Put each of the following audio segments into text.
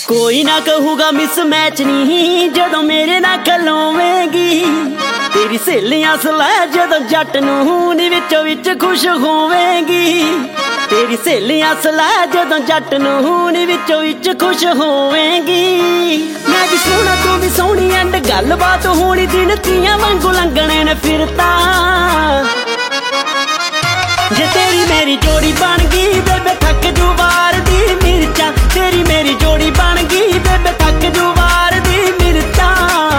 कोई ना कहूगा miss match नहीं जदों मेरे ना खलोवेगी। तेरी सहेलियां सलाह जदों जट नूं नी विचों विच खुश होवेगी। तेरी सहेलियां सलाह जदों जट नूं नी विचों विच खुश होवेगी। मैं भी सोहना तू भी सोहनी एंड गलबात होनी दिन तियां वांगू लंघणे ने फिरता। जे तेरी मेरी जोड़ी बन गई बेबे थक जू वार दी मिर्चा। तेरी मेरी जोड़ी बन गई बेबे थक जू वार दी मिर्चा।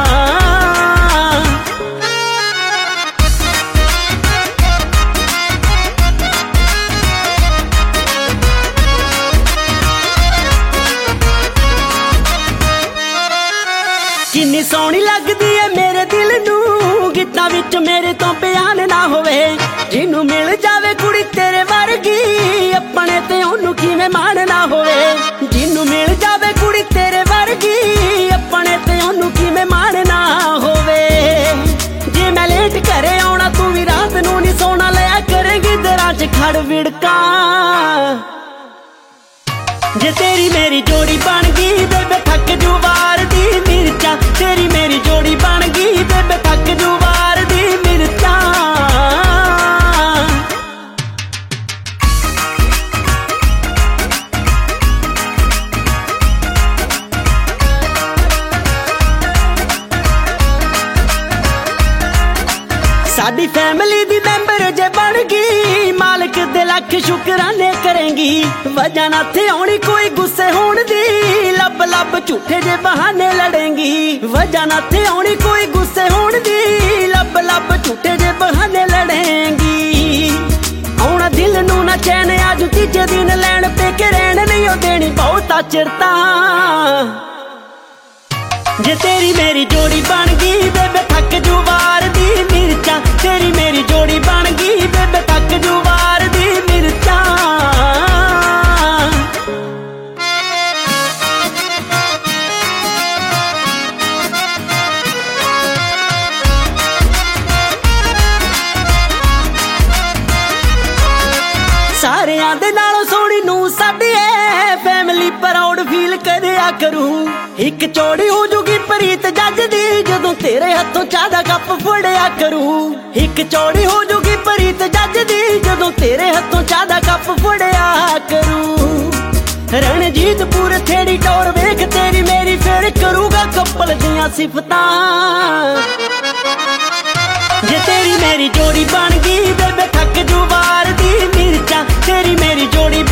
किन्नी सोहनी लगदी है मेरे दिल नूं गीतां विच मेरे तो बयान ना होवे। जिन्नू मिल जावे कुड़ी तेरे वर्गी अपने ते ओनू किवें मान ना होवे। जिन्नू मिल जावे कुड़ी तेरे वर्गी अपने ते ओनू किवें मान ना होवे। जे मैं लेट घरे आउणा तू भी रात नू नी सोना लिया करेगी दरां च खड़ विड़का। जे तेरी मेरी जोड़ी बन गई बेबे थक जू वार दी मिर्चा। तेरी मेरी जोड़ी बन गई बेबे थक जू वार दी मिर्चा। साडी फैमिली दी मैंबर जे बन गई मालिक दे लख शुकराने करेंगी। वजह ना थे आउणी कोई गुस्से होण दी लब लब झूठे जे बहाने लड़ेंगी। वजह ना थे आउणी कोई गुस्से होण दी लब लब झूठे जे बहाने लड़ेंगी। आउणा दिल नू ना चैन अज तीजे दिन लैण पे के रहण नहीं ओ देनी बहुता चिरता। जे तेरी मेरी जोड़ी बन गई बेबे थक जू वार दी मिर्चा। तेरी मेरी जोड़ी बन गई बेबे थक जू वार दी मिर्चा। सारियां दे नालों सोहनी नूं साडी ऐ फैमिली प्राउड फील करिया करूं। एक चौड़ी हो जूगी प्रीत जज दी जदों तेरे हथों चाह दा कप फड़िया करूं। एक चौड़ी हो जूगी प्रीत जज दी जदों तेरे हथों चाह दा कप फड़िया करूं। रणजीत पूरे थेड़ी टौर वेख तेरी मेरी फिर करूगा कपल दियां सिफतां। जे तेरी मेरी जोड़ी बन गई बेबे थक जू वार दी मिर्चा। तेरी मेरी जोड़ी